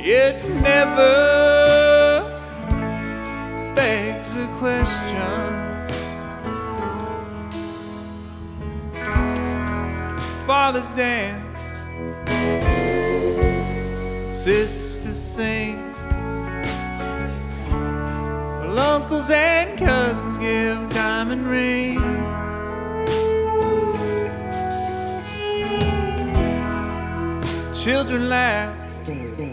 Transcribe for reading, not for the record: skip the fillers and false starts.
it never begs a question. Fathers dance, sisters sing, while uncles and cousins give diamond rings. Children laugh